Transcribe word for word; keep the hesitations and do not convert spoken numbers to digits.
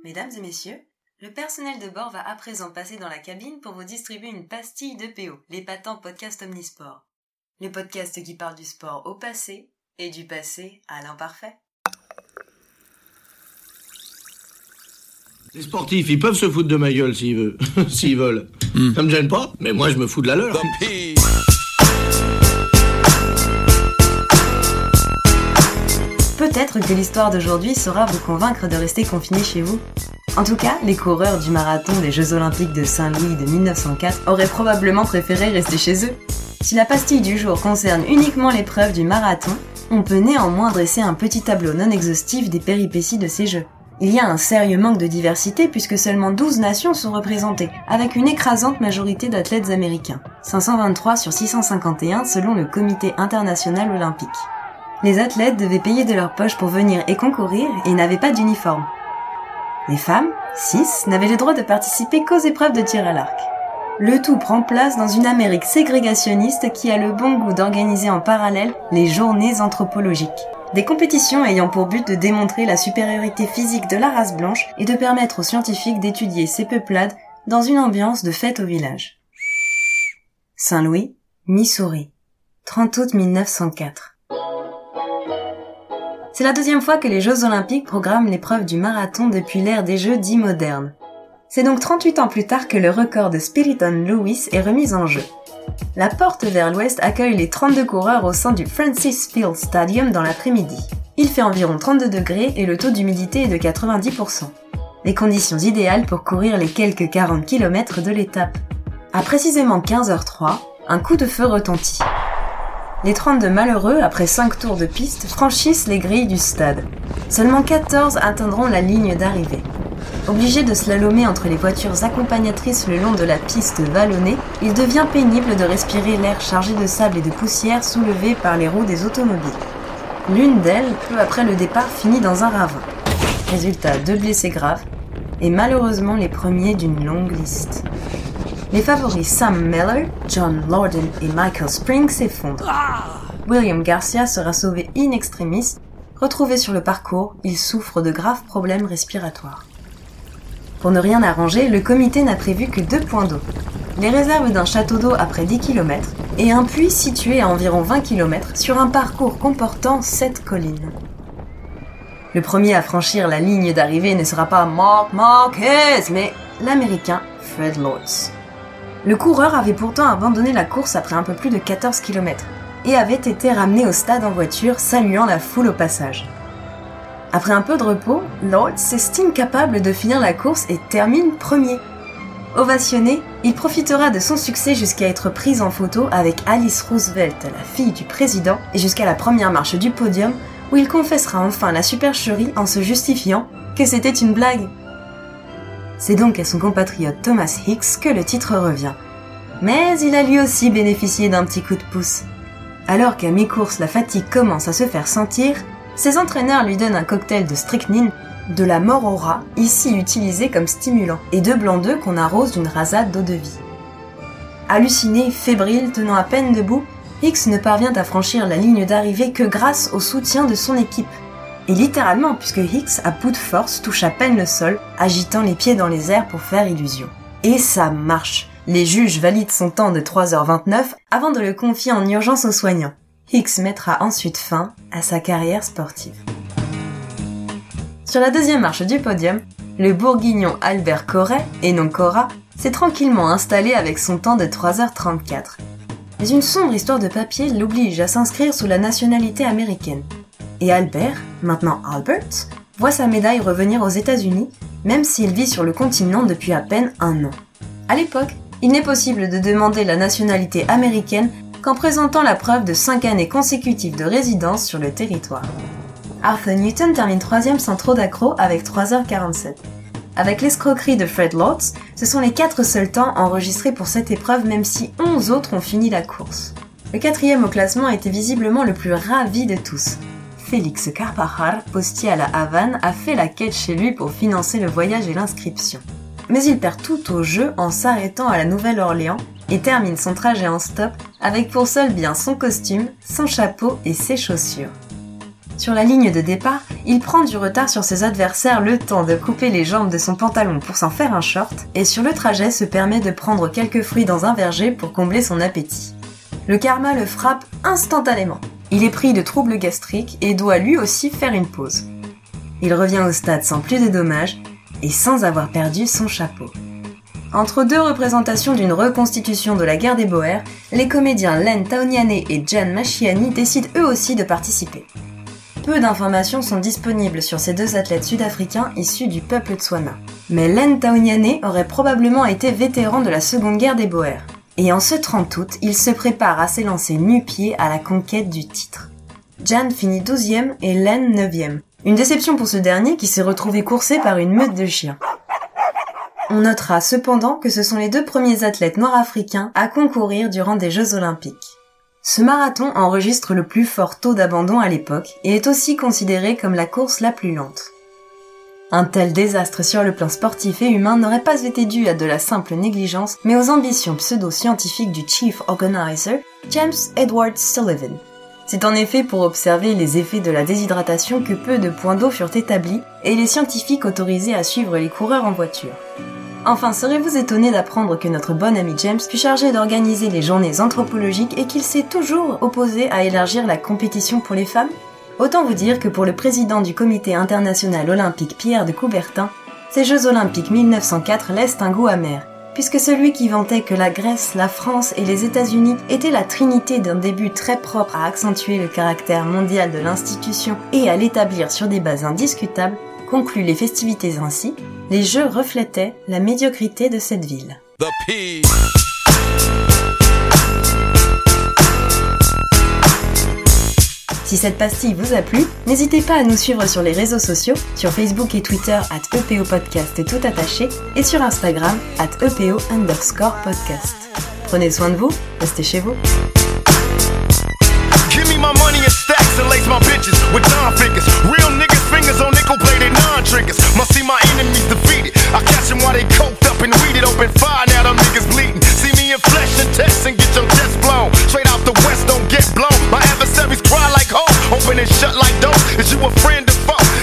Mesdames et messieurs, le personnel de bord va à présent passer dans la cabine pour vous distribuer une pastille de P O, l'épatant podcast Omnisport. Le podcast qui parle du sport au passé et du passé à l'imparfait. Les sportifs, ils peuvent se foutre de ma gueule s'ils veulent. s'ils veulent. Mm. Ça me gêne pas, mais moi je me fous de la leur. Peut-être que l'histoire d'aujourd'hui saura vous convaincre de rester confiné chez vous. En tout cas, les coureurs du marathon des Jeux Olympiques de Saint-Louis de mille neuf cent quatre auraient probablement préféré rester chez eux. Si la pastille du jour concerne uniquement l'épreuve du marathon, on peut néanmoins dresser un petit tableau non exhaustif des péripéties de ces Jeux. Il y a un sérieux manque de diversité puisque seulement douze nations sont représentées, avec une écrasante majorité d'athlètes américains, cinq cent vingt-trois sur six cent cinquante et un selon le Comité international olympique. Les athlètes devaient payer de leur poche pour venir et concourir et n'avaient pas d'uniforme. Les femmes, six, n'avaient le droit de participer qu'aux épreuves de tir à l'arc. Le tout prend place dans une Amérique ségrégationniste qui a le bon goût d'organiser en parallèle les journées anthropologiques. Des compétitions ayant pour but de démontrer la supériorité physique de la race blanche et de permettre aux scientifiques d'étudier ces peuplades dans une ambiance de fête au village. Saint-Louis, Missouri, trente août mille neuf cent quatre. C'est la deuxième fois que les Jeux Olympiques programment l'épreuve du marathon depuis l'ère des Jeux dits modernes. C'est donc trente-huit ans plus tard que le record de Spiriton Lewis est remis en jeu. La porte vers l'ouest accueille les trente-deux coureurs au sein du Francis Field Stadium dans l'après-midi. Il fait environ trente-deux degrés et le taux d'humidité est de quatre-vingt-dix pour cent. Les conditions idéales pour courir les quelques quarante kilomètres de l'étape. À précisément quinze heures trois, un coup de feu retentit. Les trente-deux malheureux, après cinq tours de piste, franchissent les grilles du stade. Seulement quatorze atteindront la ligne d'arrivée. Obligés de slalomer entre les voitures accompagnatrices le long de la piste vallonnée, il devient pénible de respirer l'air chargé de sable et de poussière soulevé par les roues des automobiles. L'une d'elles, peu après le départ, finit dans un ravin. Résultat, deux blessés graves, et malheureusement les premiers d'une longue liste. Les favoris Sam Miller, John Lorden et Michael Spring s'effondrent. William Garcia sera sauvé in extremis. Retrouvé sur le parcours, il souffre de graves problèmes respiratoires. Pour ne rien arranger, le comité n'a prévu que deux points d'eau. Les réserves d'un château d'eau après dix kilomètres et un puits situé à environ vingt kilomètres sur un parcours comportant sept collines. Le premier à franchir la ligne d'arrivée ne sera pas Mark Marquez, mais l'Américain Fred Lorz. Le coureur avait pourtant abandonné la course après un peu plus de quatorze kilomètres et avait été ramené au stade en voiture, saluant la foule au passage. Après un peu de repos, Lorz s'estime capable de finir la course et termine premier. Ovationné, il profitera de son succès jusqu'à être pris en photo avec Alice Roosevelt, la fille du président, et jusqu'à la première marche du podium où il confessera enfin la supercherie en se justifiant que c'était une blague. C'est donc à son compatriote Thomas Hicks que le titre revient. Mais il a lui aussi bénéficié d'un petit coup de pouce. Alors qu'à mi-course la fatigue commence à se faire sentir, ses entraîneurs lui donnent un cocktail de strychnine, de la mort au rat, ici utilisé comme stimulant, et deux blancs d'œufs qu'on arrose d'une rasade d'eau de vie. Halluciné, fébrile, tenant à peine debout, Hicks ne parvient à franchir la ligne d'arrivée que grâce au soutien de son équipe. Et littéralement, puisque Hicks, à bout de force, touche à peine le sol, agitant les pieds dans les airs pour faire illusion. Et ça marche. Les juges valident son temps de trois heures vingt-neuf avant de le confier en urgence aux soignants. Hicks mettra ensuite fin à sa carrière sportive. Sur la deuxième marche du podium, le bourguignon Albert Corret, et non Cora, s'est tranquillement installé avec son temps de trois heures trente-quatre. Mais une sombre histoire de papier l'oblige à s'inscrire sous la nationalité américaine. Et Albert, maintenant Albert, voit sa médaille revenir aux États-Unis, même s'il vit sur le continent depuis à peine un an. À l'époque, il n'est possible de demander la nationalité américaine qu'en présentant la preuve de cinq années consécutives de résidence sur le territoire. Arthur Newton termine troisième sans trop d'accrocs avec trois heures quarante-sept. Avec l'escroquerie de Fred Lorz, ce sont les quatre seuls temps enregistrés pour cette épreuve même si onze autres ont fini la course. Le quatrième au classement était visiblement le plus ravi de tous. Félix Carpajal, postier à la Havane, a fait la quête chez lui pour financer le voyage et l'inscription. Mais il perd tout au jeu en s'arrêtant à la Nouvelle-Orléans et termine son trajet en stop avec pour seul bien son costume, son chapeau et ses chaussures. Sur la ligne de départ, il prend du retard sur ses adversaires le temps de couper les jambes de son pantalon pour s'en faire un short, et sur le trajet se permet de prendre quelques fruits dans un verger pour combler son appétit. Le karma le frappe instantanément. Il est pris de troubles gastriques et doit lui aussi faire une pause. Il revient au stade sans plus de dommages et sans avoir perdu son chapeau. Entre deux représentations d'une reconstitution de la guerre des Boers, les comédiens Len Taoniane et Jan Mashiani décident eux aussi de participer. Peu d'informations sont disponibles sur ces deux athlètes sud-africains issus du peuple Tswana. Mais Len Taoniane aurait probablement été vétéran de la Seconde Guerre des Boers. Et en ce trente août, il se prépare à s'élancer nu-pied à la conquête du titre. Jan finit douzième et Len neuvième. Une déception pour ce dernier qui s'est retrouvé coursé par une meute de chiens. On notera cependant que ce sont les deux premiers athlètes nord-africains à concourir durant des Jeux Olympiques. Ce marathon enregistre le plus fort taux d'abandon à l'époque et est aussi considéré comme la course la plus lente. Un tel désastre sur le plan sportif et humain n'aurait pas été dû à de la simple négligence, mais aux ambitions pseudo-scientifiques du Chief Organizer, James Edward Sullivan. C'est en effet pour observer les effets de la déshydratation que peu de points d'eau furent établis et les scientifiques autorisés à suivre les coureurs en voiture. Enfin, serez-vous étonné d'apprendre que notre bon ami James fut chargé d'organiser les journées anthropologiques et qu'il s'est toujours opposé à élargir la compétition pour les femmes ? Autant vous dire que pour le président du comité international olympique Pierre de Coubertin, ces Jeux olympiques mille neuf cent quatre laissent un goût amer, puisque celui qui vantait que la Grèce, la France et les États-Unis étaient la trinité d'un début très propre à accentuer le caractère mondial de l'institution et à l'établir sur des bases indiscutables, conclut les festivités ainsi, les Jeux reflétaient la médiocrité de cette ville. Si cette pastille vous a plu, n'hésitez pas à nous suivre sur les réseaux sociaux, sur Facebook et Twitter at E P O Podcast tout attaché, et sur Instagram at E P O underscore podcast. Prenez soin de vous, restez chez vous. Give me my money in stacks and lace my bitches with Don figures. Real niggas fingers on nickel plated non-triggers. Must see my enemies defeated. I catch them while they coked up and weeded. Open fire, now them niggas bleeding. See me in flesh and text and get your chest blown. Straight out the west, don't get blown. My adversaries cry like hoes, open and shut like doors. Is you a friend or foe?